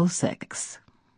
06.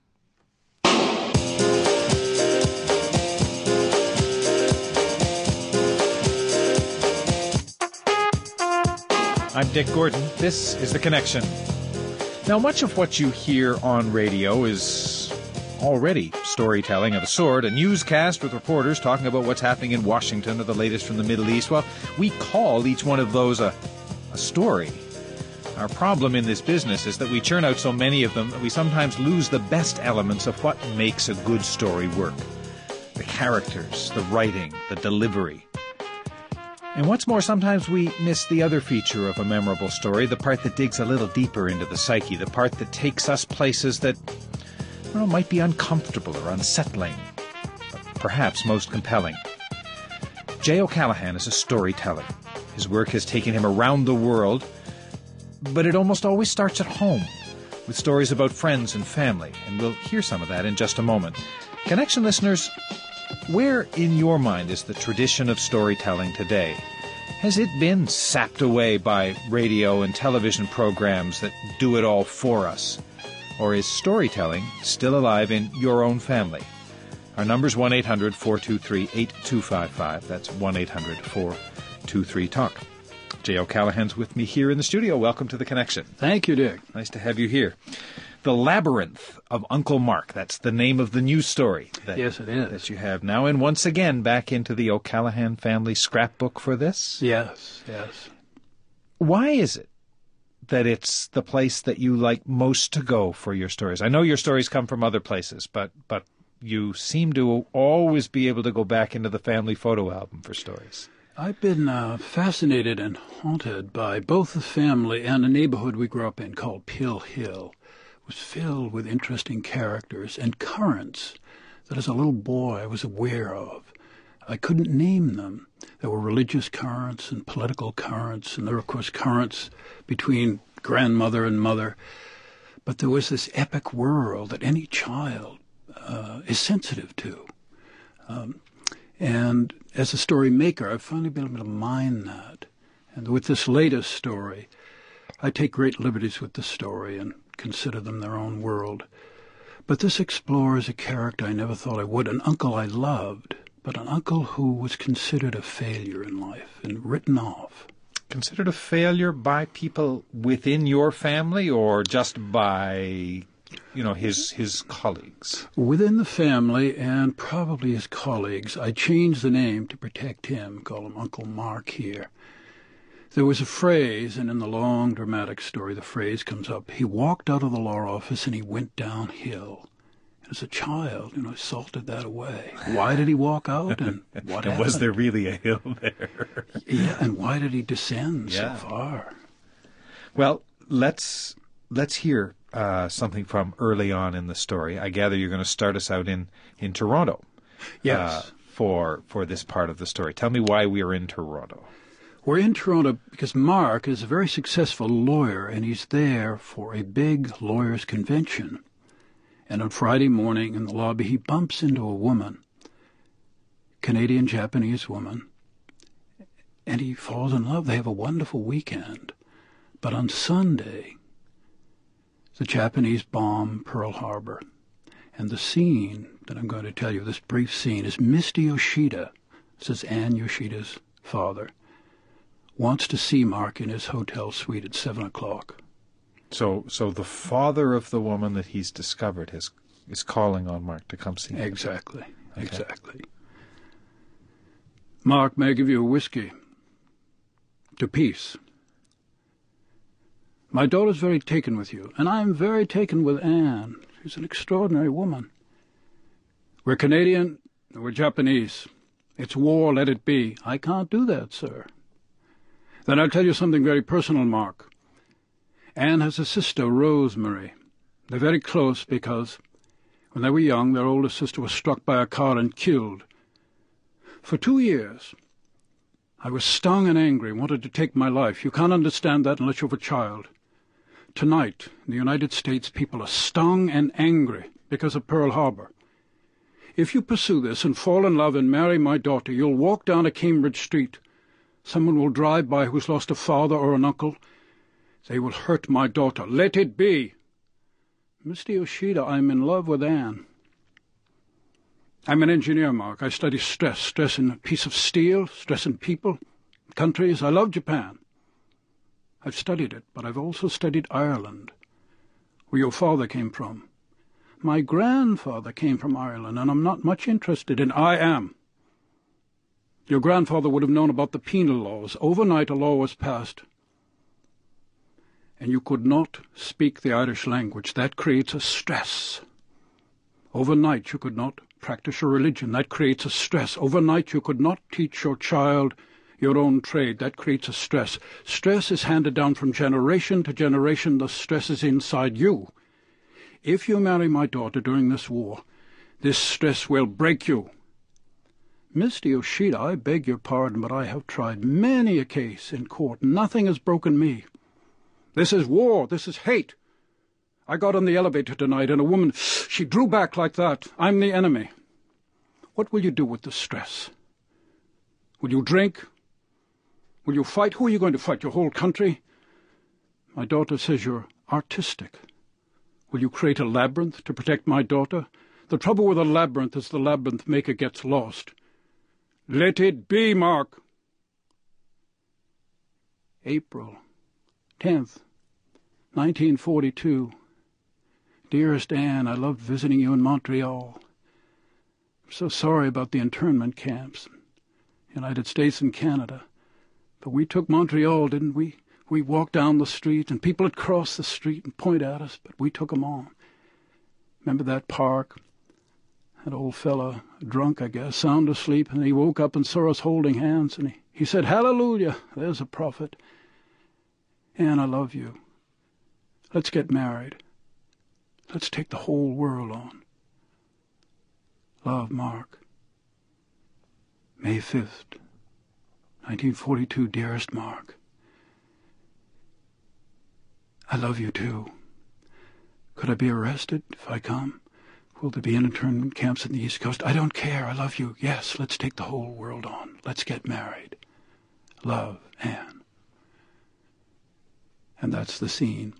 I'm Dick Gordon. This is The Connection. Now, much of what you hear on radio is already storytelling of a sort, a newscast with reporters talking about what's happening in Washington or the latest from the Middle East. Well, we call each one of those a story. Our problem in this business is that we churn out so many of them that we sometimes lose the best elements of what makes a good story work. The characters, the writing, the delivery. And what's more, sometimes we miss the other feature of a memorable story, the part that digs a little deeper into the psyche, the part that takes us places that, well, might be uncomfortable or unsettling, but perhaps most compelling. Jay O'Callaghan is a storyteller. His work has taken him around the world, but it almost always starts at home, with stories about friends and family, and we'll hear some of that in just a moment. Connection listeners, where in your mind is the tradition of storytelling today? Has it been sapped away by radio and television programs that do it all for us? Or is storytelling still alive in your own family? Our number's 1-800-423-8255. That's 1-800-423-TALK. Jay O'Callaghan's with me here in the studio. Welcome to The Connection. Thank you, Dick. Nice to have you here. The Labyrinth of Uncle Mark. That's the name of the news story. Yes, it is. That you have now. And once again, back into the O'Callaghan family scrapbook for this? Yes. Why is it that it's the place that you like most to go for your stories? I know your stories come from other places, but you seem to always be able to go back into the family photo album for stories. I've been fascinated and haunted by both the family and a neighborhood we grew up in called Pill Hill. It was filled with interesting characters and currents that as a little boy I was aware of. I couldn't name them. There were religious currents and political currents, and there were, of course, currents between grandmother and mother. But there was this epic world that any child is sensitive to. And as a story maker, I've finally been able to mine that. And with this latest story, I take great liberties with the story and consider them their own world. But this explores a character I never thought I would, an uncle I loved, but an uncle who was considered a failure in life and written off. Considered a failure by people within your family or just by, his colleagues? Within the family and probably his colleagues. I changed the name to protect him, call him Uncle Mark here. There was a phrase, and in the long dramatic story the phrase comes up, he walked out of the law office and he went downhill. As a child, I salted that away. Why did he walk out, and what happened? Was there really a hill there? Yeah, and why did he descend so far? Well, let's hear something from early on in the story. I gather you're going to start us out in Toronto. Yes. For this part of the story. Tell me why we are in Toronto. We're in Toronto because Mark is a very successful lawyer, and he's there for a big lawyers' convention. And on Friday morning in the lobby, he bumps into a woman, Canadian-Japanese woman, and he falls in love. They have a wonderful weekend. But on Sunday, the Japanese bomb Pearl Harbor. And the scene that I'm going to tell you, this brief scene, is Mr. Yoshida, this is Ann Yoshida's father, wants to see Mark in his hotel suite at 7 o'clock. So the father of the woman that he's discovered is calling on Mark to come see him. Exactly. Mark, may I give you a whiskey? To peace. My daughter's very taken with you, and I'm very taken with Anne. She's an extraordinary woman. We're Canadian, we're Japanese. It's war, let it be. I can't do that, sir. Then I'll tell you something very personal, Mark. Anne has a sister, Rosemary. They're very close because when they were young, their older sister was struck by a car and killed. For 2 years, I was stung and angry, wanted to take my life. You can't understand that unless you have a child. Tonight, in the United States, people are stung and angry because of Pearl Harbor. If you pursue this and fall in love and marry my daughter, you'll walk down a Cambridge street. Someone will drive by who's lost a father or an uncle. They will hurt my daughter. Let it be. Mr. Yoshida, I'm in love with Anne. I'm an engineer, Mark. I study stress. Stress in a piece of steel, stress in people, countries. I love Japan. I've studied it, but I've also studied Ireland, where your father came from. My grandfather came from Ireland, and I'm not much interested in I am. Your grandfather would have known about the penal laws. Overnight a law was passed, and you could not speak the Irish language. That creates a stress. Overnight you could not practice your religion. That creates a stress. Overnight you could not teach your child your own trade. That creates a stress. Stress is handed down from generation to generation. The stress is inside you. If you marry my daughter during this war, this stress will break you. Mr. Yoshida, I beg your pardon, but I have tried many a case in court. Nothing has broken me. This is war. This is hate. I got on the elevator tonight, and a woman, she drew back like that. I'm the enemy. What will you do with the stress? Will you drink? Will you fight? Who are you going to fight? Your whole country? My daughter says you're artistic. Will you create a labyrinth to protect my daughter? The trouble with a labyrinth is the labyrinth maker gets lost. Let it be, Mark. April 10th, 1942. Dearest Anne, I loved visiting you in Montreal. I'm so sorry about the internment camps, United States and Canada. But we took Montreal, didn't we? We walked down the street, and people would cross the street and point at us, but we took them on. Remember that park? That old fella, drunk, I guess, sound asleep, and he woke up and saw us holding hands, and he said, "Hallelujah, there's a prophet. Anne, I love you. Let's get married. Let's take the whole world on. Love, Mark." May 5th, 1942, dearest Mark. I love you too. Could I be arrested if I come? Will there be internment camps in the East Coast? I don't care. I love you. Yes, let's take the whole world on. Let's get married. Love, Anne. And that's the scene.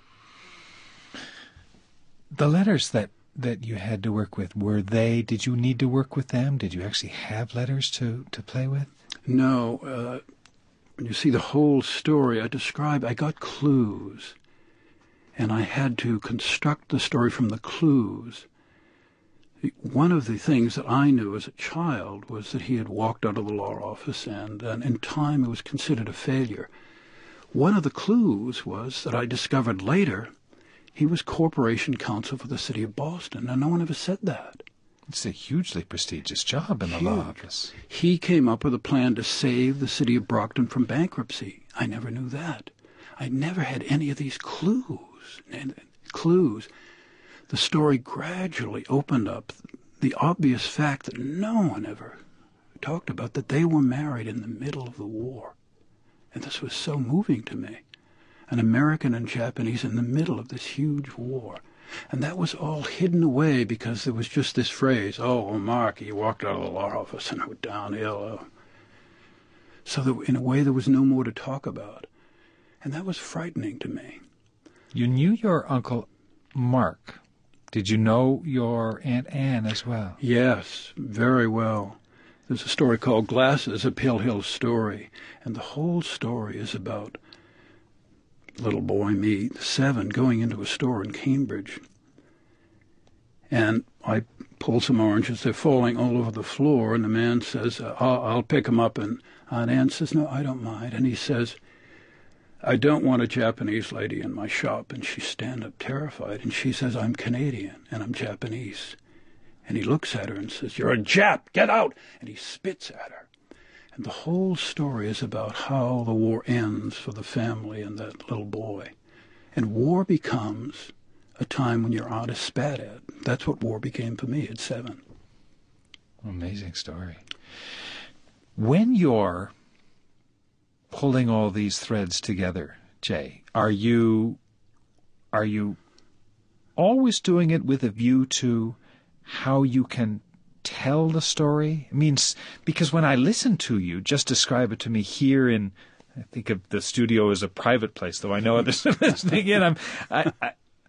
The letters that you had to work with, did you need to work with them? Did you actually have letters to play with? No. When you see the whole story I describe, I got clues. And I had to construct the story from the clues. One of the things that I knew as a child was that he had walked out of the law office, and in time it was considered a failure. One of the clues was that I discovered later he was corporation counsel for the city of Boston, and no one ever said that. It's a hugely prestigious job in the law office. He came up with a plan to save the city of Brockton from bankruptcy. I never knew that. I never had any of these clues. The story gradually opened up the obvious fact that no one ever talked about, that they were married in the middle of the war. And this was so moving to me. An American and Japanese in the middle of this huge war. And that was all hidden away because there was just this phrase, "Oh, Mark, he walked out of the law office and went downhill." So in a way there was no more to talk about. And that was frightening to me. You knew your Uncle Mark. Did you know your Aunt Anne as well? Yes, very well. There's a story called Glasses, a Pale Hill Story. And the whole story is about little boy, me, 7, going into a store in Cambridge. And I pull some oranges. They're falling all over the floor. And the man says, I'll pick them up. And Aunt Anne says, "No, I don't mind." And he says, "I don't want a Japanese lady in my shop." And she stands up terrified. And she says, "I'm Canadian and I'm Japanese." And he looks at her and says, "You're a Jap, get out!" And he spits at her. And the whole story is about how the war ends for the family and that little boy. And war becomes a time when your aunt is spat at. That's what war became for me at 7. Amazing story. When you're pulling all these threads together, Jay, are you always doing it with a view to how you can tell the story? I mean, because when I listen to you, just describe it to me here in, I think of the studio as a private place, though I know others are listening in.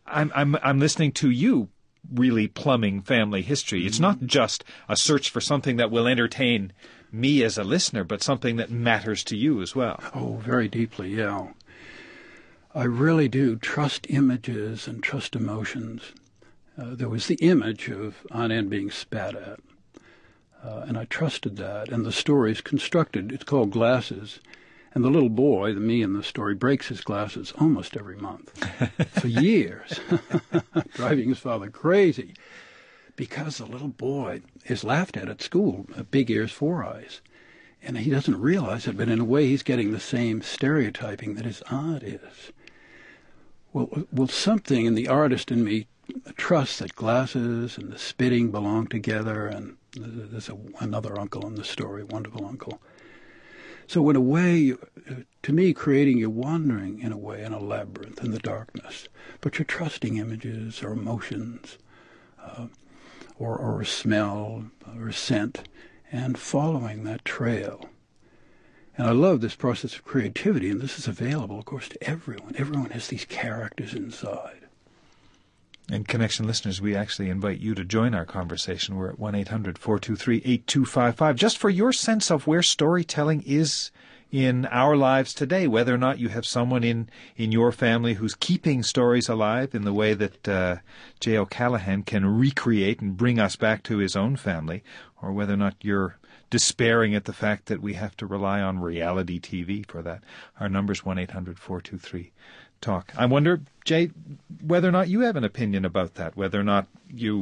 I'm listening to you really plumbing family history. It's not just a search for something that will entertain me as a listener, but something that matters to you as well. Oh, very deeply, yeah. I really do trust images and trust emotions. There was the image of Aunt Ann being spat at, and I trusted that. And the story is constructed. It's called Glasses. And the little boy, me in the story, breaks his glasses almost every month for years, driving his father crazy because the little boy is laughed at school, big ears, four eyes. And he doesn't realize it, but in a way he's getting the same stereotyping that his aunt is. Well, something in the artist in me trusts that glasses and the spitting belong together, and there's another uncle in the story, wonderful uncle. So in a way, to me, creating, you're wandering in a way in a labyrinth in the darkness, but you're trusting images or emotions or a smell or a scent and following that trail. And I love this process of creativity, and this is available, of course, to everyone. Everyone has these characters inside. And Connection listeners, we actually invite you to join our conversation. We're at 1-800-423-8255. Just for your sense of where storytelling is in our lives today, whether or not you have someone in your family who's keeping stories alive in the way that Jay O'Callaghan can recreate and bring us back to his own family, or whether or not you're despairing at the fact that we have to rely on reality TV for that. Our number's 1-800-423-TALK. I wonder, Jay, whether or not you have an opinion about that, whether or not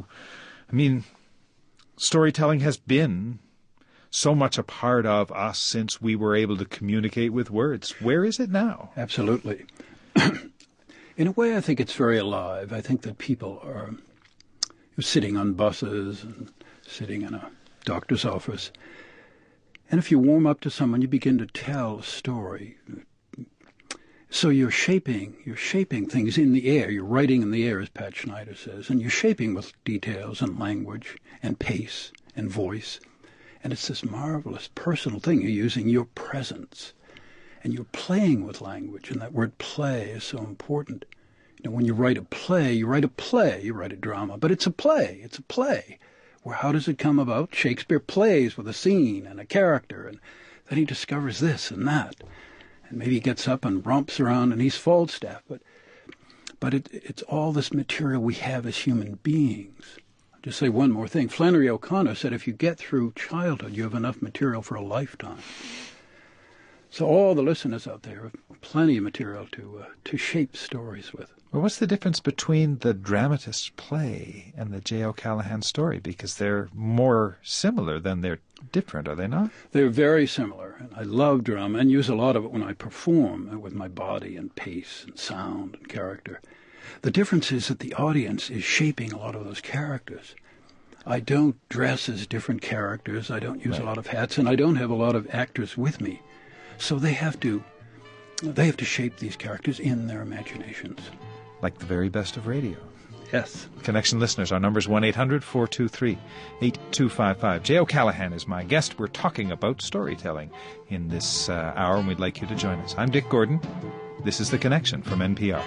storytelling has been so much a part of us since we were able to communicate with words. Where is it now? Absolutely. In a way, I think it's very alive. I think that people are sitting on buses and sitting in a doctor's office. And if you warm up to someone, you begin to tell a story. So you're shaping things in the air. You're writing in the air, as Pat Schneider says, and you're shaping with details and language and pace and voice. And it's this marvelous personal thing. You're using your presence, and you're playing with language. And that word "play" is so important. When you write a play, you write a drama, but it's a play. It's a play. Well, how does it come about? Shakespeare plays with a scene and a character, and then he discovers this and that. And maybe he gets up and romps around and he's Falstaff. But it's all this material we have as human beings. I'll just say one more thing. Flannery O'Connor said if you get through childhood, you have enough material for a lifetime. So all the listeners out there have plenty of material to shape stories with. Well, what's the difference between the dramatist's play and the J. O'Callaghan story? Because they're more similar than they're different, are they not? They're very similar. And I love drama and use a lot of it when I perform with my body and pace and sound and character. The difference is that the audience is shaping a lot of those characters. I don't dress as different characters. I don't use a lot of hats, and I don't have a lot of actors with me. So they have to shape these characters in their imaginations. Like the very best of radio. Yes. Connection listeners, our number is 1-800-423-8255. Jay O'Callaghan is my guest. We're talking about storytelling in this hour, and we'd like you to join us. I'm Dick Gordon. This is The Connection from NPR.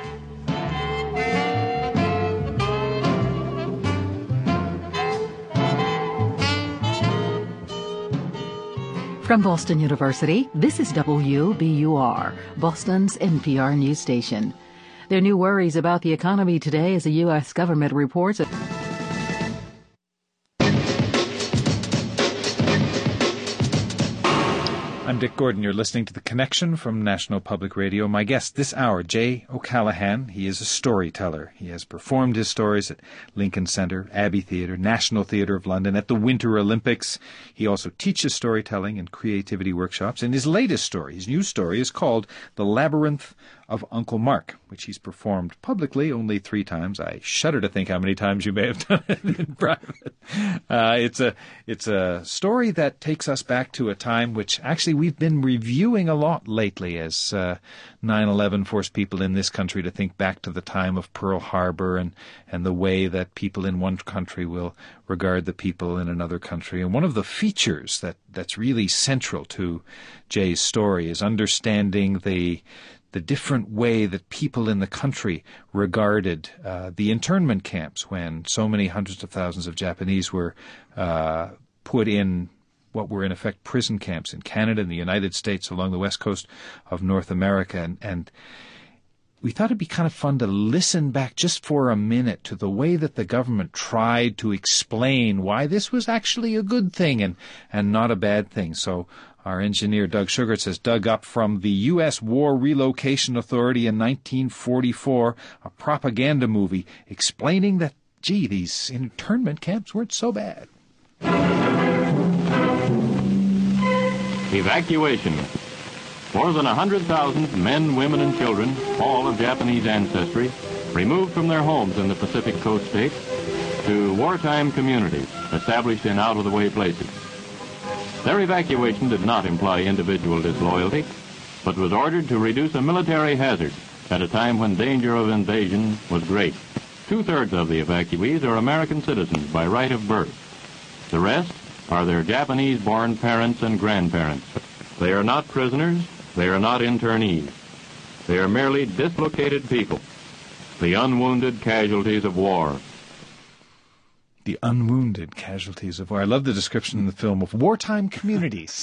From Boston University, this is WBUR, Boston's NPR news station. There are new worries about the economy today as the U.S. government reports. I'm Dick Gordon. You're listening to The Connection from National Public Radio. My guest this hour, Jay O'Callaghan. He is a storyteller. He has performed his stories at Lincoln Center, Abbey Theatre, National Theatre of London, at the Winter Olympics. He also teaches storytelling and creativity workshops. And his latest story, his new story, is called The Labyrinth of Uncle Mark, which he's performed publicly only 3 times. I shudder to think how many times you may have done it in private. It's a story that takes us back to a time which actually we've been reviewing a lot lately as 9/11 forced people in this country to think back to the time of Pearl Harbor and the way that people in one country will regard the people in another country. And one of the features that's really central to Jay's story is understanding the the different way that people in the country regarded the internment camps when so many hundreds of thousands of Japanese were put in what were in effect prison camps in Canada and the United States along the west coast of North America. And we thought it'd be kind of fun to listen back just for a minute to the way that the government tried to explain why this was actually a good thing and not a bad thing. So our engineer, Doug Sugarts, has dug up from the U.S. War Relocation Authority in 1944, a propaganda movie explaining that, gee, these internment camps weren't so bad. Evacuation. More than 100,000 men, women, and children, all of Japanese ancestry, removed from their homes in the Pacific Coast states to wartime communities established in out-of-the-way places. Their evacuation did not imply individual disloyalty, but was ordered to reduce a military hazard at a time when danger of invasion was great. 2/3 of the evacuees are American citizens by right of birth. The rest are their Japanese-born parents and grandparents. They are not prisoners. They are not internees. They are merely dislocated people, the unwounded casualties of war. The unwounded casualties of war. I love the description in the film of wartime communities.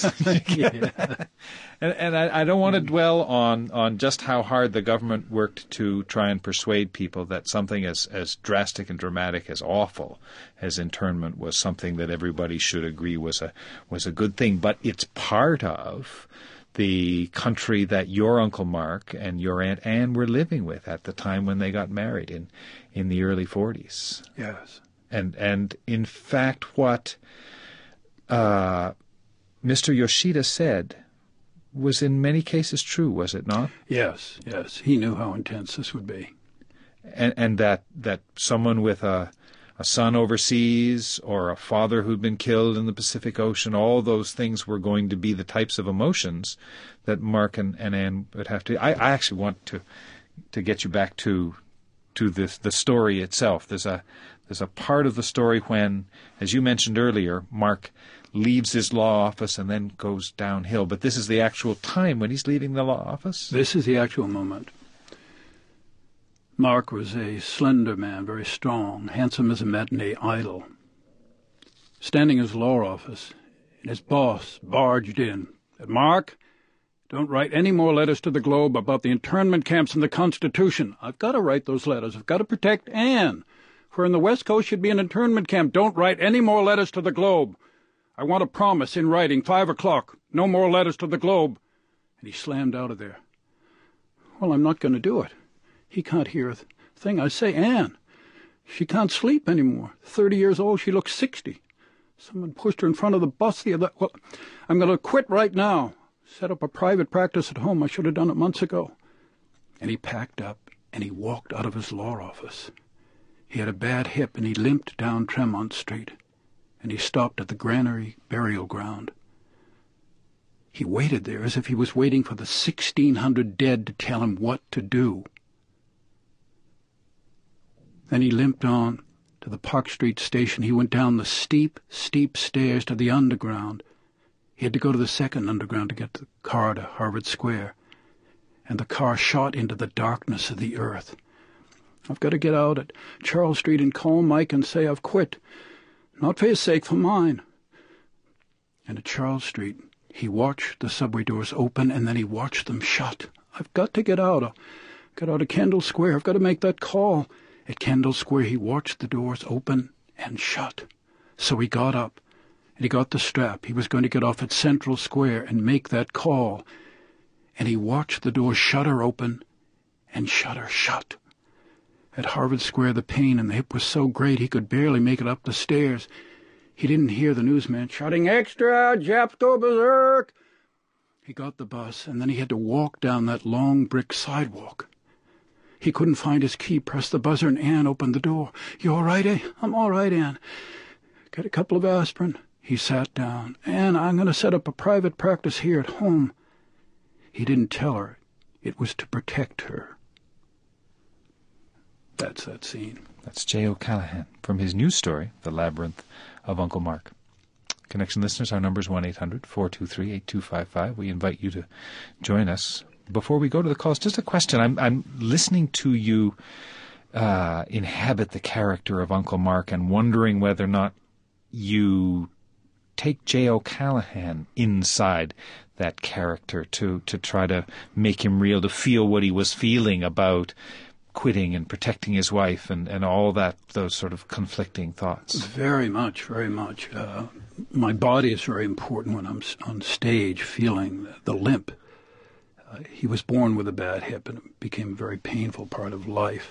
And I don't want to dwell on just how hard the government worked to try and persuade people that something as drastic and dramatic as awful as internment was something that everybody should agree was a good thing. But it's part of the country that your Uncle Mark and your Aunt Anne were living with at the time when they got married in the early 40s. Yes. And in fact, what Mr. Yoshida said was in many cases true, was it not? Yes. He knew how intense this would be. And that someone with a son overseas or a father who'd been killed in the Pacific Ocean, all those things were going to be the types of emotions that Mark and Anne would have to... I actually want to get you back to the story itself. There's a part of the story when, as you mentioned earlier, Mark leaves his law office and then goes downhill. But this is the actual time when he's leaving the law office? This is the actual moment. Mark was a slender man, very strong, handsome as a matinee idol. Standing in his law office, and his boss barged in. Said, "Mark, don't write any more letters to the Globe about the internment camps and the Constitution. I've got to write those letters. I've got to protect Anne. For in the West Coast should be an internment camp. Don't write any more letters to the Globe. I want a promise in writing, 5 o'clock. No more letters to the Globe." And he slammed out of there. Well, I'm not going to do it. He can't hear a thing. I say, "Anne, she can't sleep anymore. 30 years old, she looks 60. Someone pushed her in front of the bus the other... Well, I'm going to quit right now. Set up a private practice at home. I should have done it months ago." And he packed up and he walked out of his law office. He had a bad hip and he limped down Tremont Street. And he stopped at the Granary burial ground. He waited there as if he was waiting for the 1,600 dead to tell him what to do. Then he limped on to the Park Street station. He went down the steep, steep stairs to the underground. He had to go to the second underground to get the car to Harvard Square. And the car shot into the darkness of the earth. I've got to get out at Charles Street and call Mike and say I've quit. Not for his sake, for mine. And at Charles Street, he watched the subway doors open and then he watched them shut. I've got to get out. I'll get out of Kendall Square. I've got to make that call. At Kendall Square, he watched the doors open and shut. So he got up, and he got the strap. He was going to get off at Central Square and make that call. And he watched the door shutter open and shutter shut. At Harvard Square, the pain in the hip was so great he could barely make it up the stairs. He didn't hear the newsman shouting, "Extra, Japs go berserk!" He got the bus, and then he had to walk down that long brick sidewalk. He couldn't find his key, pressed the buzzer, and Anne opened the door. "You all right, eh?" "I'm all right, Anne." "Get a couple of aspirin." He sat down. "Anne, I'm going to set up a private practice here at home." He didn't tell her. It was to protect her. That's that scene. That's Jay O'Callaghan from his new story, The Labyrinth of Uncle Mark. Connection listeners, our number is 1-800-423-8255. We invite you to join us before we go to the calls, just a question. I'm listening to you inhabit the character of Uncle Mark and wondering whether or not you take J. O'Callaghan inside that character to try to make him real, to feel what he was feeling about quitting and protecting his wife and all that, those sort of conflicting thoughts. Very much, very much. My body is very important when I'm on stage feeling the limp. He was born with a bad hip and it became a very painful part of life.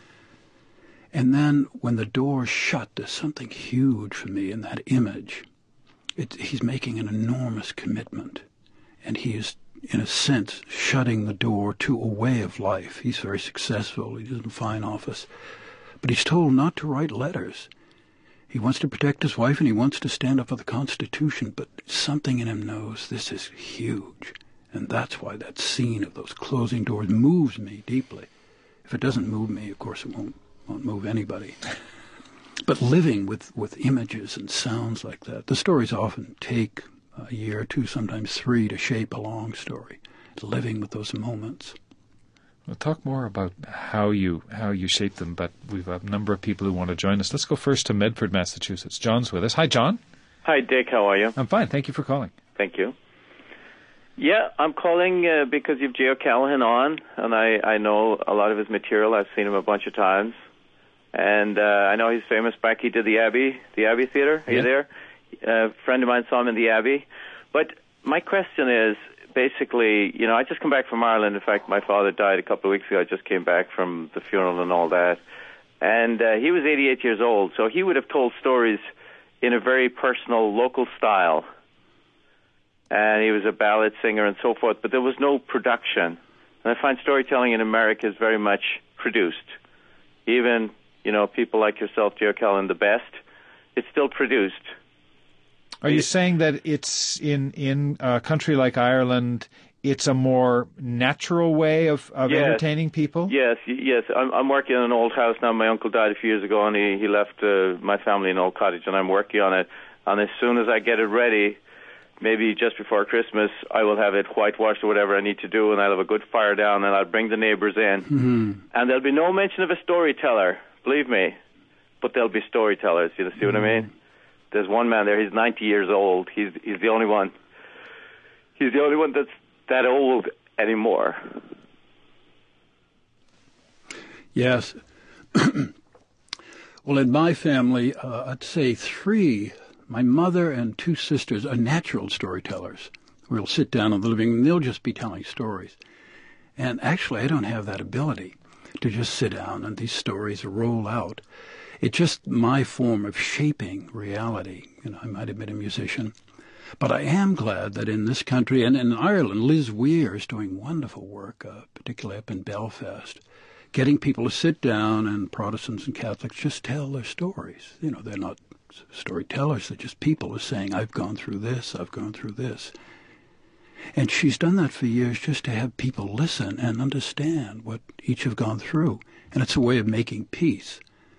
And then when the door shut, there's something huge for me in that image. He's making an enormous commitment, and he is, in a sense, shutting the door to a way of life. He's very successful. He does a fine office. But he's told not to write letters. He wants to protect his wife, and he wants to stand up for the Constitution, but something in him knows this is huge. And that's why that scene of those closing doors moves me deeply. If it doesn't move me, of course it won't move anybody. But living with images and sounds like that, the stories often take a year or two, sometimes 3, to shape a long story. Living with those moments. We'll talk more about how you shape them, but we've a number of people who want to join us. Let's go first to Medford, Massachusetts. John's with us. Hi, John. Hi, Dick. How are you? I'm fine. Thank you for calling. Thank you. Yeah, I'm calling because you've J. O'Callaghan on, and I know a lot of his material. I've seen him a bunch of times. And I know he's famous back. He did the Abbey Theater. Are you there? A friend of mine saw him in the Abbey. But my question is, basically, I just come back from Ireland. In fact, my father died a couple of weeks ago. I just came back from the funeral and all that. And he was 88 years old, so he would have told stories in a very personal, local style. And he was a ballad singer and so forth, but there was no production. And I find storytelling in America is very much produced. Even people like yourself, J. O'Callaghan, the best, it's still produced. Are you saying that it's in a country like Ireland, it's a more natural way of entertaining people? Yes. I'm working in an old house now. My uncle died a few years ago, and he left my family an old cottage, and I'm working on it. And as soon as I get it ready, maybe just before Christmas, I will have it whitewashed or whatever I need to do, and I'll have a good fire down, and I'll bring the neighbors in. And there'll be no mention of a storyteller. Believe me, but there'll be storytellers. You see what I mean? There's one man there. He's 90 years old. He's the only one. He's the only one that's that old anymore. Yes. Well, in my family, I'd say 3. My mother and 2 sisters are natural storytellers. We'll sit down in the living room, and they'll just be telling stories. And actually, I don't have that ability to just sit down and these stories roll out. It's just my form of shaping reality. I might have been a musician. But I am glad that in this country and in Ireland, Liz Weir is doing wonderful work, particularly up in Belfast, getting people to sit down, and Protestants and Catholics just tell their stories. They're not storytellers, they're just people who are saying, I've gone through this, I've gone through this. And she's done that for years just to have people listen and understand what each have gone through. And it's a way of making peace.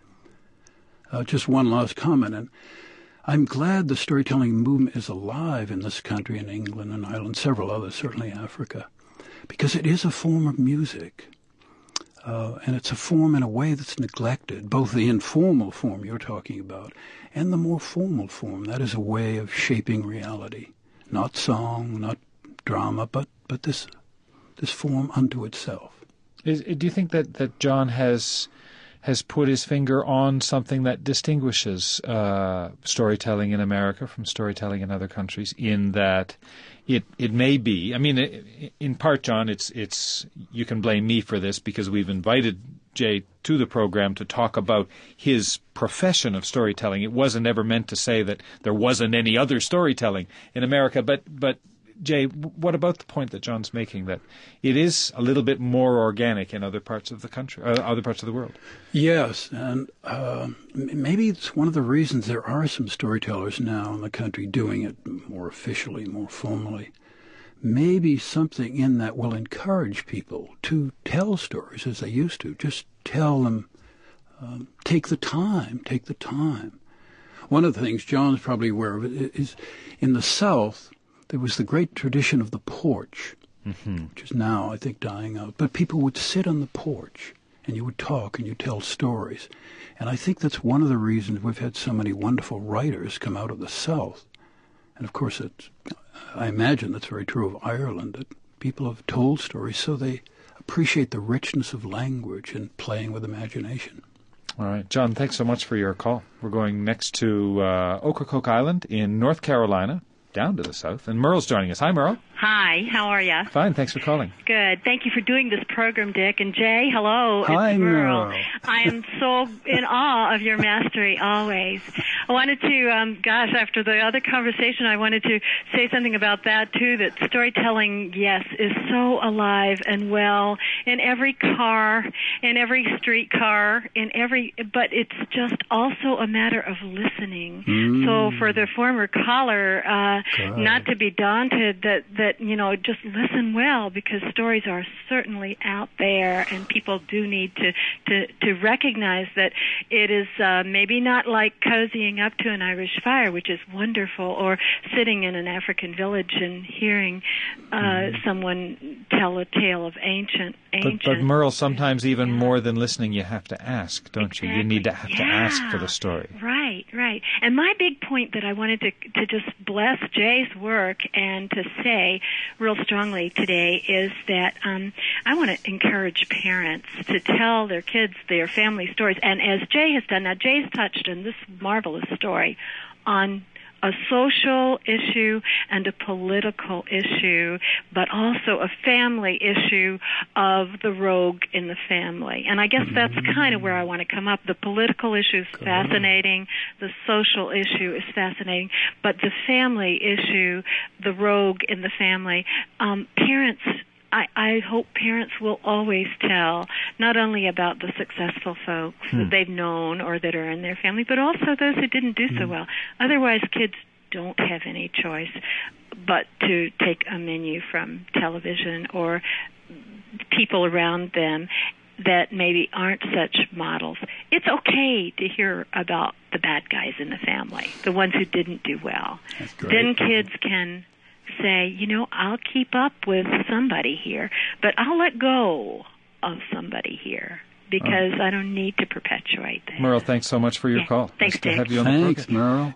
Just one last comment. And I'm glad the storytelling movement is alive in this country, in England and Ireland, several others, certainly Africa, because it is a form of music. And it's a form in a way that's neglected, both the informal form you're talking about and the more formal form. That is a way of shaping reality. Not song, not drama, but this form unto itself. Do you think that John has put his finger on something that distinguishes storytelling in America from storytelling in other countries, in that it may be, in part, John, it's you can blame me for this because we've invited Jay to the program to talk about his profession of storytelling. It wasn't ever meant to say that there wasn't any other storytelling in America, but Jay, what about the point that John's making, that it is a little bit more organic in other parts of the country, other parts of the world? Yes, and maybe it's one of the reasons there are some storytellers now in the country doing it more officially, more formally. Maybe something in that will encourage people to tell stories as they used to. Just tell them, take the time. One of the things John's probably aware of is in the South, there was the great tradition of the porch. which is now, I think, dying out. But people would sit on the porch, and you would talk, and you tell stories. And I think that's one of the reasons we've had so many wonderful writers come out of the South. And, of course, I imagine that's very true of Ireland, that people have told stories so they appreciate the richness of language and playing with imagination. All right. John, thanks so much for your call. We're going next to Ocracoke Island in North Carolina, down to the south. And Merle's joining us. Hi, Merle. Hi, how are you? Fine, thanks for calling. Good. Thank you for doing this program, Dick. And Jay, hello. Hi, it's Merle. Merle. I am so in awe of your mastery, always. I wanted to, after the other conversation, I wanted to say something about that, too, that storytelling, yes, is so alive and well in every car, in every streetcar, but it's just also a matter of listening. So for the former caller, not to be daunted that just listen well, because stories are certainly out there, and people do need to recognize that it is maybe not like cozying up to an Irish fire, which is wonderful, or sitting in an African village and hearing someone tell a tale of ancient. But Merle, sometimes even more than listening, you have to ask, don't exactly. you? You need to have to ask for the story. Right. And my big point that I wanted to just bless Jay's work and to say real strongly today is that I want to encourage parents to tell their kids their family stories. And as Jay has done, now Jay's touched on this marvelous story on a social issue and a political issue, but also a family issue of the rogue in the family. And I guess that's kind of where I want to come up. The political issue is fascinating. The social issue is fascinating. But the family issue, the rogue in the family, parents, I hope parents will always tell not only about the successful folks that they've known or that are in their family, but also those who didn't do so well. Otherwise, kids don't have any choice but to take a menu from television or people around them that maybe aren't such models. It's okay to hear about the bad guys in the family, the ones who didn't do well. That's great. Then kids can say, I'll keep up with somebody here, but I'll let go of somebody here because I don't need to perpetuate that. Merle, thanks so much for your call. Thanks, nice to Dick. have you on the Thanks, program. Merle.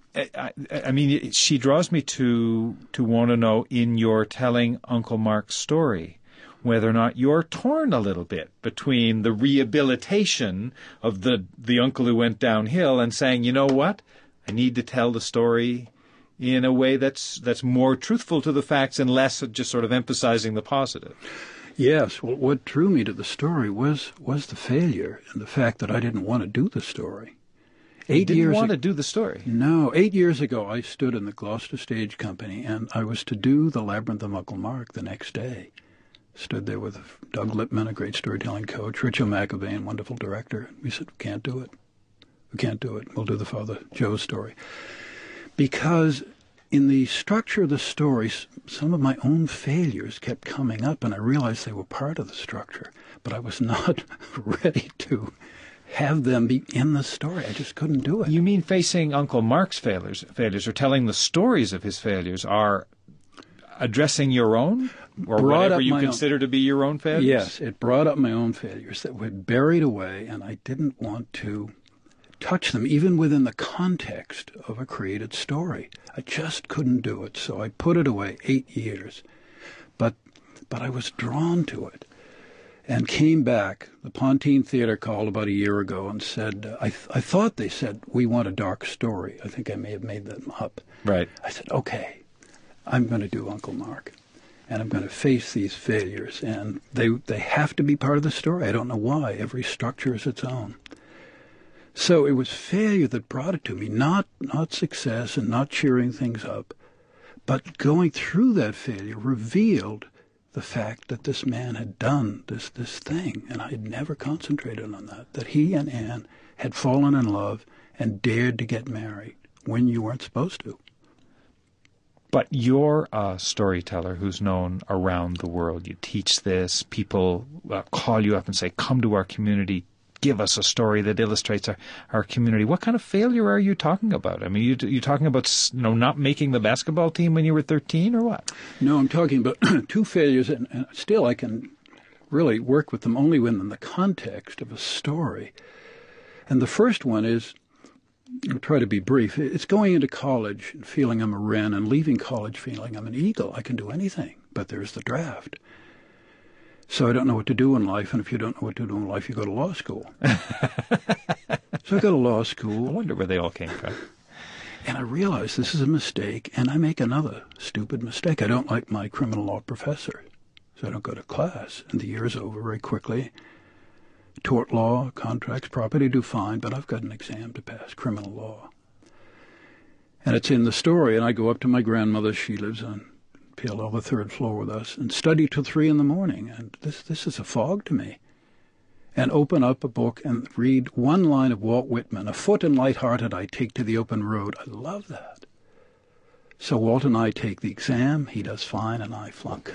I mean, she draws me to want to know, in your telling Uncle Mark's story, whether or not you're torn a little bit between the rehabilitation of the uncle who went downhill and saying, you know what, I need to tell the story in a way that's more truthful to the facts and less just sort of emphasizing the positive. Yes, well, what drew me to the story was the failure and the fact that I didn't want to do the story. You didn't want to do the story? No. 8 years ago, I stood in the Gloucester Stage Company, and I was to do The Labyrinth of Uncle Mark the next day. Stood there with Doug Lippman, a great storytelling coach, Rich O'McElvain, wonderful director. We said, we can't do it. We can't do it. We'll do the Father Joe story. Because in the structure of the story, some of my own failures kept coming up, and I realized they were part of the structure, but I was not ready to have them be in the story. I just couldn't do it. You mean facing Uncle Mark's failures, or telling the stories of his failures, are addressing your own, or whatever you consider to be your own failures? Yes, it brought up my own failures that were buried away, and I didn't want to touch them, even within the context of a created story. I just couldn't do it, so I put it away 8 years. But I was drawn to it and came back. The Pontine Theatre called about a year ago and said, I thought they said, we want a dark story. I think I may have made them up. Right. I said, okay, I'm going to do Uncle Mark, and I'm going to face these failures, and they have to be part of the story. I don't know why. Every structure is its own. So it was failure that brought it to me, not success and not cheering things up, but going through that failure revealed the fact that this man had done this thing, and I had never concentrated on that he and Anne had fallen in love and dared to get married when you weren't supposed to. But you're a storyteller who's known around the world. You teach this. People call you up and say, come to our community, give us a story that illustrates our community. What kind of failure are you talking about? I mean, you talking about, not making the basketball team when you were 13 or what? No, I'm talking about two failures, and still I can really work with them only within the context of a story. And the first one is, I'll try to be brief, it's going into college and feeling I'm a wren, and leaving college feeling I'm an eagle. I can do anything, but there's the draft. So I don't know what to do in life, and if you don't know what to do in life, you go to law school. So I go to law school. I wonder where they all came from. And I realize this is a mistake, and I make another stupid mistake. I don't like my criminal law professor, so I don't go to class. And the year's over very quickly. Tort law, contracts, property do fine, but I've got an exam to pass, criminal law. And it's in the story, and I go up to my grandmother. She lives on PLL, the third floor with us, and study till 3 a.m. And this is a fog to me. And open up a book and read one line of Walt Whitman, "Afoot and light-hearted I take to the open road." I love that. So Walt and I take the exam. He does fine, and I flunk.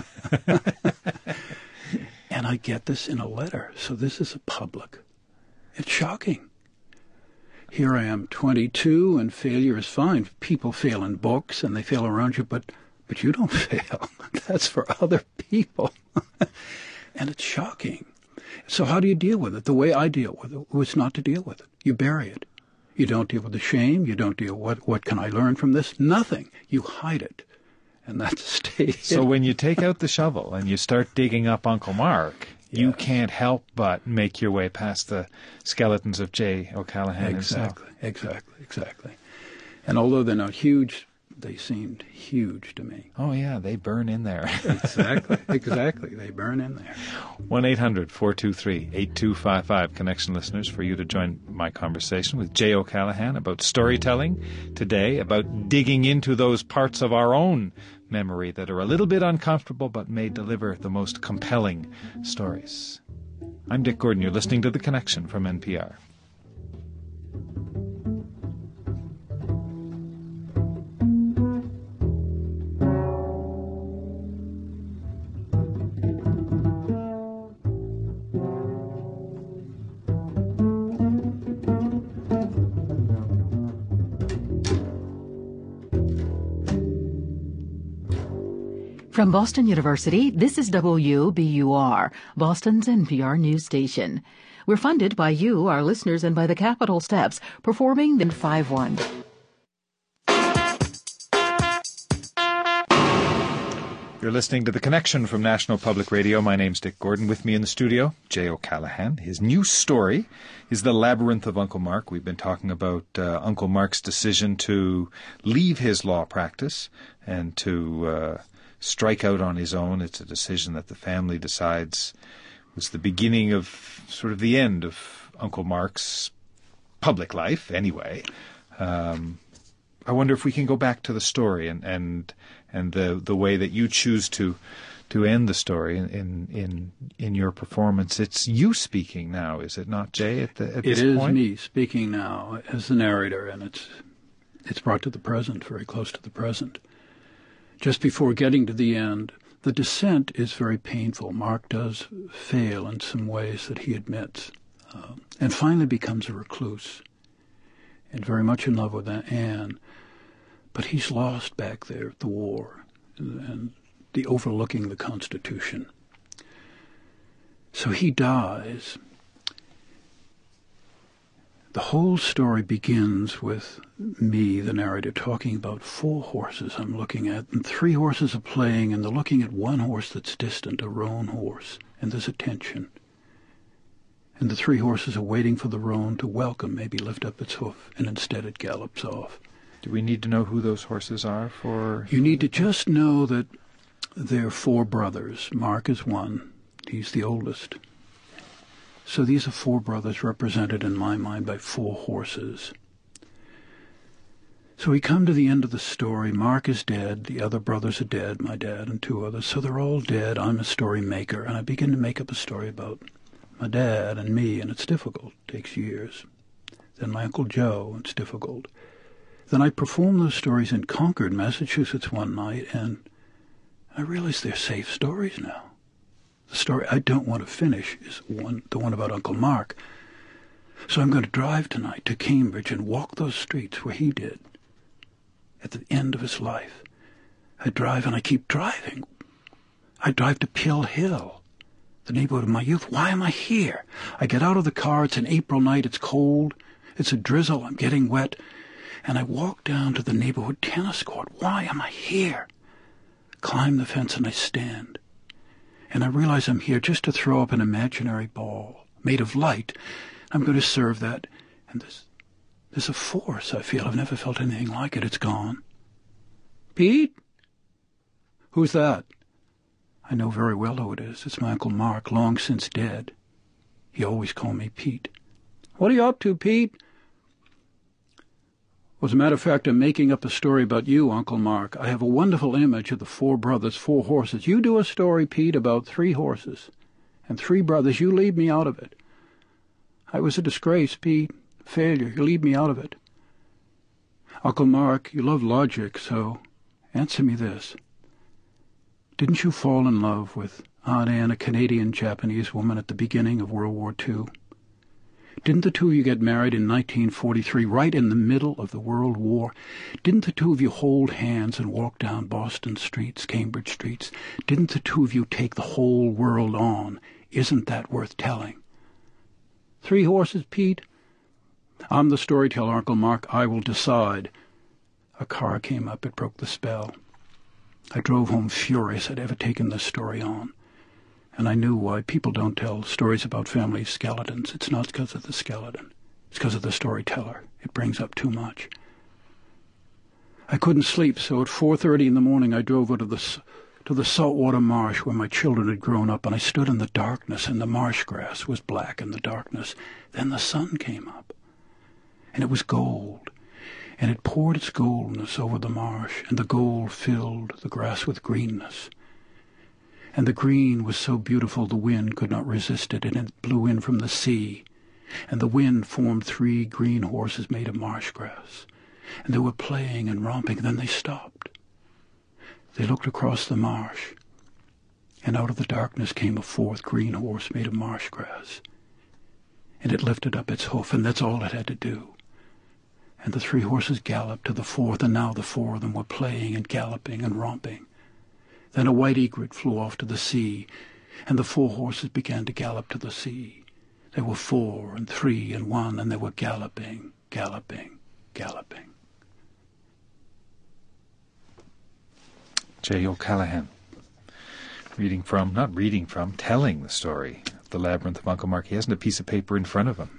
And I get this in a letter. So this is a public. It's shocking. Here I am, 22, and failure is fine. People fail in books, and they fail around you, but you don't fail. That's for other people. And it's shocking. So how do you deal with it? The way I deal with it was not to deal with it. You bury it. You don't deal with the shame. You don't deal with what can I learn from this? Nothing. You hide it. And that's stayed. So when you take out the shovel and you start digging up Uncle Mark, you can't help but make your way past the skeletons of J. O'Callaghan himself. Exactly. And although they're not huge, they seemed huge to me. Oh, yeah, they burn in there. Exactly. They burn in there. 1-800-423-8255, Connection listeners, for you to join my conversation with J. O'Callaghan about storytelling today, about digging into those parts of our own memory that are a little bit uncomfortable but may deliver the most compelling stories. I'm Dick Gordon. You're listening to The Connection from NPR. From Boston University, this is WBUR, Boston's NPR news station. We're funded by you, our listeners, and by the Capitol Steps, performing in 5-1. You're listening to The Connection from National Public Radio. My name's Dick Gordon. With me in the studio, J. O'Callaghan. His new story is The Labyrinth of Uncle Mark. We've been talking about Uncle Mark's decision to leave his law practice and to strike out on his own. It's a decision that the family decides was the beginning of sort of the end of Uncle Mark's public life, anyway. I wonder if we can go back to the story and the way that you choose to end the story in your performance. It's you speaking now, is it not, Jay? At this point, it is me speaking now as the narrator, and it's brought to the present, very close to the present. Just before getting to the end, the descent is very painful. Mark does fail in some ways that he admits, and finally becomes a recluse, and very much in love with Anne. But he's lost back there at the war and the overlooking the Constitution. So he dies. The whole story begins with me, the narrator, talking about 4 horses I'm looking at, and 3 horses are playing, and they're looking at one horse that's distant, a roan horse, and there's a tension. And the 3 horses are waiting for the roan to welcome, maybe lift up its hoof, and instead it gallops off. Do we need to know who those horses are for? You need to just know that they're 4 brothers. Mark is one. He's the oldest. So these are 4 brothers represented in my mind by 4 horses. So we come to the end of the story. Mark is dead. The other brothers are dead, my dad and 2 others. So they're all dead. I'm a story maker. And I begin to make up a story about my dad and me, and it's difficult. It takes years. Then my Uncle Joe, it's difficult. Then I performed those stories in Concord, Massachusetts one night, and I realized they're safe stories now. The story I don't want to finish is the one about Uncle Mark. So I'm going to drive tonight to Cambridge and walk those streets where he did at the end of his life. I drive and I keep driving. I drive to Pill Hill, the neighborhood of my youth. Why am I here? I get out of the car. It's an April night. It's cold. It's a drizzle. I'm getting wet. And I walk down to the neighborhood tennis court. Why am I here? Climb the fence and I stand. And I realize I'm here just to throw up an imaginary ball made of light. I'm going to serve that. And there's a force I feel. I've never felt anything like it. It's gone. Pete? Who's that? I know very well who it is. It's my Uncle Mark, long since dead. He always called me Pete. What are you up to, Pete? Well, as a matter of fact, I'm making up a story about you, Uncle Mark. I have a wonderful image of the 4 brothers, 4 horses. You do a story, Pete, about 3 horses and 3 brothers. You leave me out of it. I was a disgrace, Pete. Failure. You leave me out of it. Uncle Mark, you love logic, so answer me this. Didn't you fall in love with Aunt Anne, a Canadian-Japanese woman, at the beginning of World War II? Didn't the 2 of you get married in 1943, right in the middle of the World War? Didn't the 2 of you hold hands and walk down Boston streets, Cambridge streets? Didn't the 2 of you take the whole world on? Isn't that worth telling? 3 horses, Pete? I'm the storyteller, Uncle Mark. I will decide. A car came up. It broke the spell. I drove home furious I'd ever taken this story on. And I knew why people don't tell stories about family skeletons. It's not because of the skeleton. It's because of the storyteller. It brings up too much. I couldn't sleep, so at 4:30 in the morning I drove out to the saltwater marsh where my children had grown up, and I stood in the darkness, and the marsh grass was black in the darkness. Then the sun came up, and it was gold. And it poured its goldness over the marsh, and the gold filled the grass with greenness. And the green was so beautiful the wind could not resist it, and it blew in from the sea. And the wind formed 3 green horses made of marsh grass. And they were playing and romping, then they stopped. They looked across the marsh, and out of the darkness came a 4th green horse made of marsh grass. And it lifted up its hoof, and that's all it had to do. And the 3 horses galloped to the 4th, and now the 4 of them were playing and galloping and romping. Then a white egret flew off to the sea, and the 4 horses began to gallop to the sea. They were 4 and 3 and 1, and they were galloping, galloping, galloping. J. O'Callaghan, telling the story of The Labyrinth of Uncle Mark. He hasn't a piece of paper in front of him.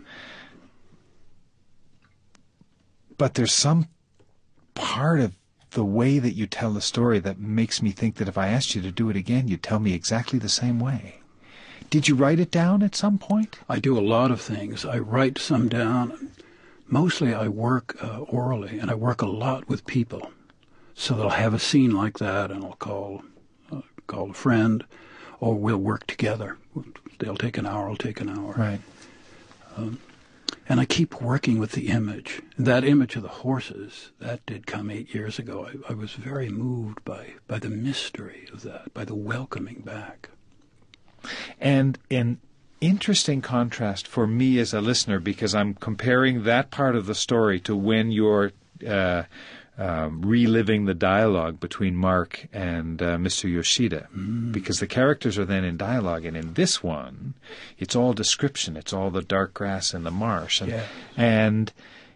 But there's some part of the way that you tell the story that makes me think that if I asked you to do it again, you'd tell me exactly the same way. Did you write it down at some point? I do a lot of things. I write some down. Mostly I work orally, and I work a lot with people. So they'll have a scene like that, and I'll call a friend, or we'll work together. They'll take an hour, I'll take an hour. Right. And I keep working with the image. That image of the horses, that did come 8 years ago. I was very moved by the mystery of that, by the welcoming back. And an interesting contrast for me as a listener, because I'm comparing that part of the story to when you're reliving the dialogue between Mark and Mr. Yoshida, because the characters are then in dialogue, and in this one, it's all description. It's all the dark grass and the marsh, and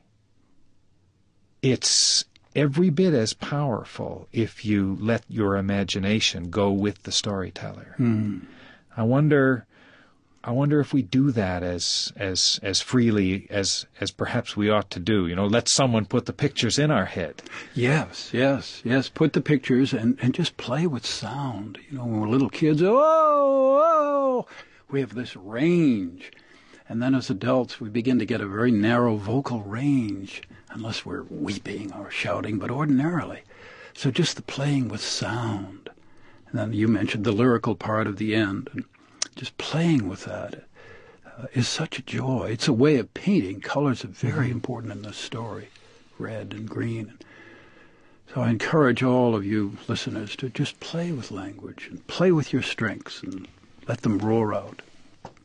it's every bit as powerful if you let your imagination go with the storyteller. I wonder if we do that as freely as perhaps we ought to do. You know, let someone put the pictures in our head. Yes. Put the pictures and just play with sound. You know, when we're little kids, oh, we have this range. And then as adults, we begin to get a very narrow vocal range, unless we're weeping or shouting, but ordinarily. So just the playing with sound. And then you mentioned the lyrical part of the end, and just playing with that is such a joy. It's a way of painting. Colors are very important in this story, red and green. So I encourage all of you listeners to just play with language and play with your strengths and let them roar out.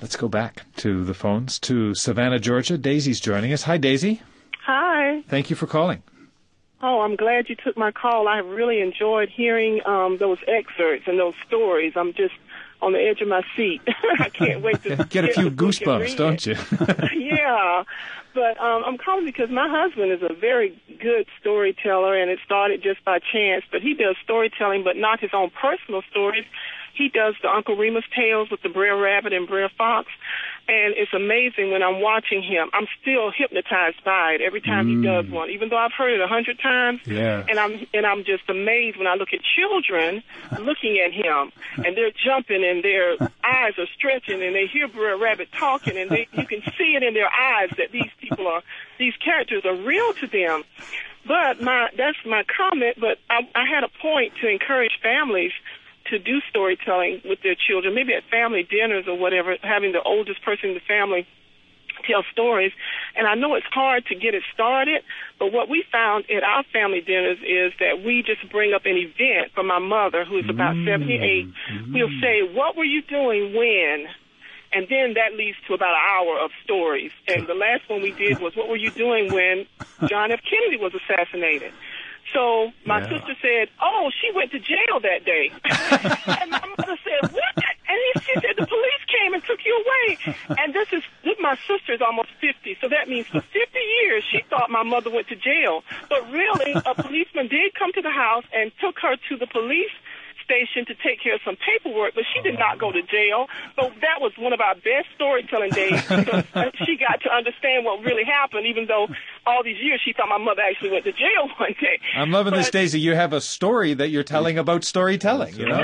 Let's go back to the phones to Savannah, Georgia. Daisy's joining us. Hi, Daisy. Hi. Thank you for calling. Oh, I'm glad you took my call. I really enjoyed hearing those excerpts and those stories. I'm just on the edge of my seat. I can't wait to get a few goosebumps, don't you? Yeah. But I'm calling because my husband is a very good storyteller, and it started just by chance. But he does storytelling, but not his own personal stories. He does the Uncle Remus tales with the Brer Rabbit and Brer Fox. And it's amazing when I'm watching him. I'm still hypnotized by it every time he does one, even though I've heard it 100 times. Yeah. And I'm just amazed when I look at children looking at him, and they're jumping and their eyes are stretching, and they hear Brer Rabbit talking, and you can see it in their eyes that these characters are real to them. But that's my comment. But I had a point to encourage families to do storytelling with their children, maybe at family dinners or whatever, having the oldest person in the family tell stories. And I know it's hard to get it started, but what we found at our family dinners is that we just bring up an event for my mother, who is about 78. We'll say, what were you doing when? And then that leads to about an hour of stories. And the last one we did was, what were you doing when John F. Kennedy was assassinated? So my sister said, oh, she went to jail that day. And my mother said, what? And she said, the police came and took you away. And this my sister is almost 50, so that means for 50 years she thought my mother went to jail. But really, a policeman did come to the house and took her to the police station to take care of some paperwork, but she did not go to jail. So that was one of our best storytelling days, because she got to understand what really happened, even though all these years she thought my mother actually went to jail one day. I'm loving this, Daisy. You have a story that you're telling about storytelling, you know?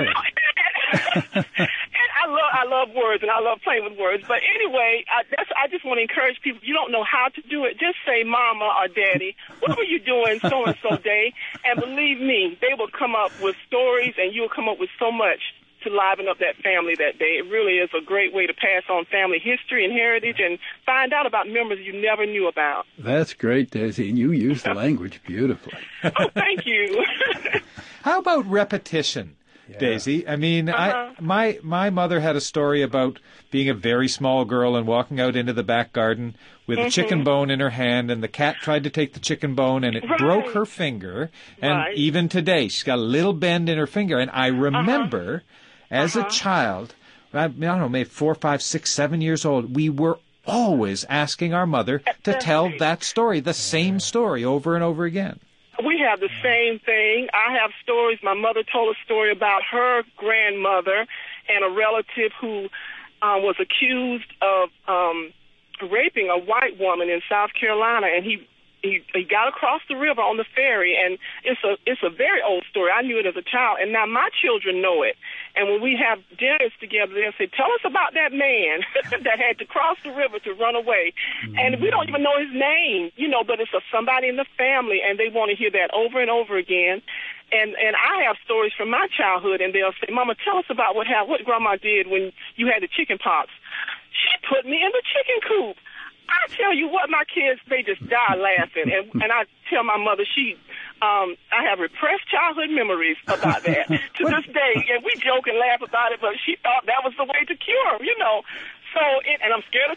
And I love words, and I love playing with words. But anyway, I just want to encourage people, if you don't know how to do it, just say Mama or Daddy, what were you doing so-and-so day? And believe me, they will come up with stories, and you'll come up with so much to liven up that family that day. It really is a great way to pass on family history and heritage and find out about members you never knew about. That's great, Daisy, and you use the language beautifully. Oh, thank you. How about repetition? Daisy, I mean, my mother had a story about being a very small girl and walking out into the back garden with a chicken bone in her hand, and the cat tried to take the chicken bone, and it broke her finger. And even today, she's got a little bend in her finger. And I remember, as a child, I don't know, maybe 4, 5, 6, 7 years old, we were always asking our mother to tell that story, the same story, over and over again. We have the same thing. I have stories. My mother told a story about her grandmother and a relative who was accused of raping a white woman in South Carolina, and he got across the river on the ferry, and it's a very old story. I knew it as a child, and now my children know it. And when we have dinners together, they'll say, tell us about that man that had to cross the river to run away. And we don't even know his name, but it's somebody in the family, and they want to hear that over and over again. And I have stories from my childhood, and they'll say, Mama, tell us about what Grandma did when you had the chicken pox. She put me in the chicken coop. I tell you what, my kids, they just die laughing. And I tell my mother, I have repressed childhood memories about that to this day. And we joke and laugh about it, but she thought that was the way to cure, So, and I'm scared of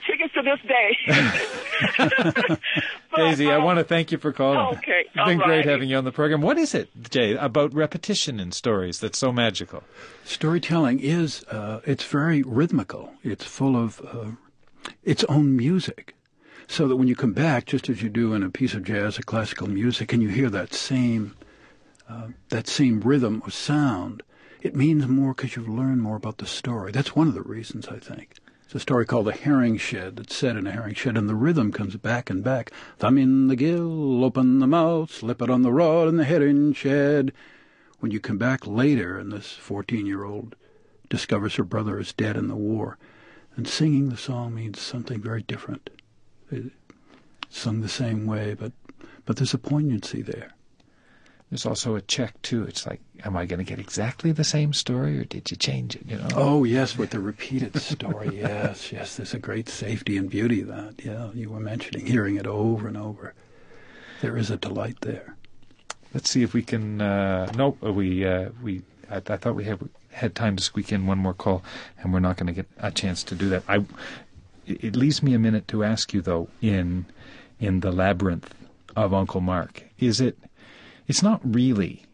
chickens to this day. But, Daisy, I want to thank you for calling. Okay. It's been great having you on the program. What is it, Jay, about repetition in stories that's so magical? Storytelling is, it's very rhythmical. It's full of its own music. So that when you come back, just as you do in a piece of jazz or classical music, and you hear that same rhythm or sound, it means more because you've learned more about the story. That's one of the reasons, I think. It's a story called The Herring Shed that's set in a herring shed, and the rhythm comes back and back. Thumb in the gill, open the mouth, slip it on the rod in the herring shed. When you come back later and this 14-year-old discovers her brother is dead in the war, and singing the song means something very different. It's sung the same way, but there's a poignancy there. There's also a check, too. It's like, am I going to get exactly the same story, or did you change it, Oh, yes, with the repeated story, yes. There's a great safety and beauty of that. Yeah, you were mentioning hearing it over and over. There is a delight there. Let's see if we can... I thought we had time to squeak in one more call, and we're not going to get a chance to do that. It leaves me a minute to ask you, though, in the labyrinth of Uncle Mark, it's not really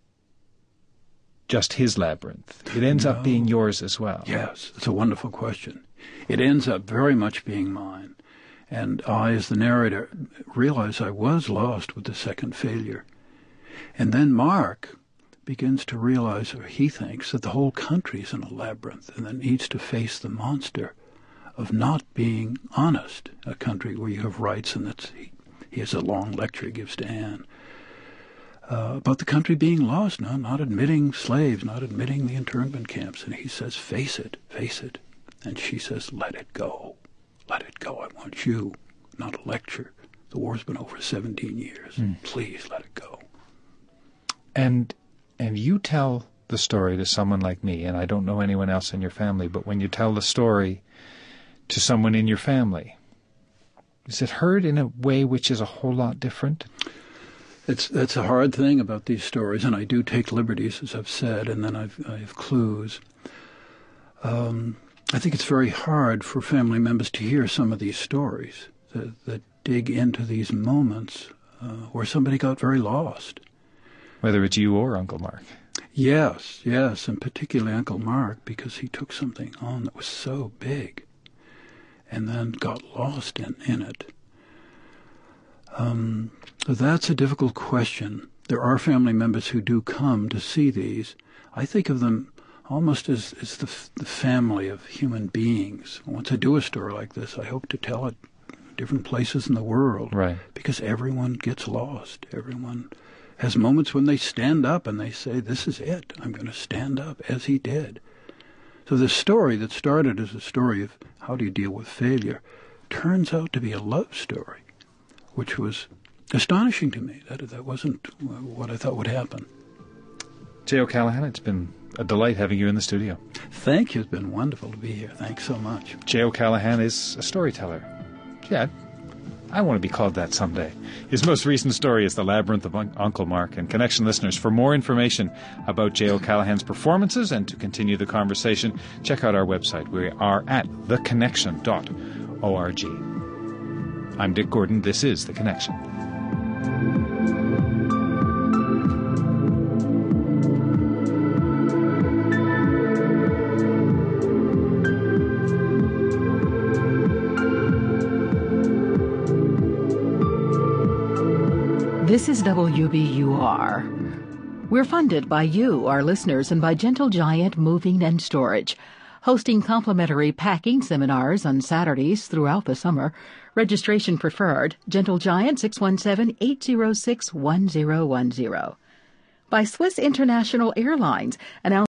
just his labyrinth. It ends up being yours as well. Yes, it's a wonderful question. It ends up very much being mine. And I, as the narrator, realize I was lost with the second failure. And then Mark begins to realize, or he thinks, that the whole country's in a labyrinth and then needs to face the monster of not being honest, a country where you have rights, and he has a long lecture he gives to Anne about the country being lost now, not admitting slaves, not admitting the internment camps. And he says, face it. And she says, let it go. Let it go. I want you, not a lecture. The war's been over 17 years. Please let it go. And you tell the story to someone like me, and I don't know anyone else in your family, but when you tell the story to someone in your family, is it heard in a way which is a whole lot different? That's a hard thing about these stories, and I do take liberties, as I've said, and then I have clues. I think it's very hard for family members to hear some of these stories that dig into these moments where somebody got very lost. Whether it's you or Uncle Mark. Yes, and particularly Uncle Mark, because he took something on that was so big and then got lost in it. So that's a difficult question. There are family members who do come to see these. I think of them almost as the family of human beings. Once I do a story like this, I hope to tell it different places in the world. Right. Because everyone gets lost. Everyone has moments when they stand up and they say, this is it. I'm going to stand up, as he did. So this story that started as a story of how do you deal with failure turns out to be a love story, which was astonishing to me. That wasn't what I thought would happen. J. O'Callaghan, it's been a delight having you in the studio. Thank you. It's been wonderful to be here. Thanks so much. J. O'Callaghan is a storyteller. Yeah, I want to be called that someday. His most recent story is The Labyrinth of Uncle Mark. And Connection listeners, for more information about J. O'Callaghan's performances and to continue the conversation, check out our website. We are at theconnection.org. I'm Dick Gordon. This is The Connection. This is WBUR. We're funded by you, our listeners, and by Gentle Giant Moving and Storage, hosting complimentary packing seminars on Saturdays throughout the summer. Registration preferred. Gentle Giant, 617-806-1010. By Swiss International Airlines,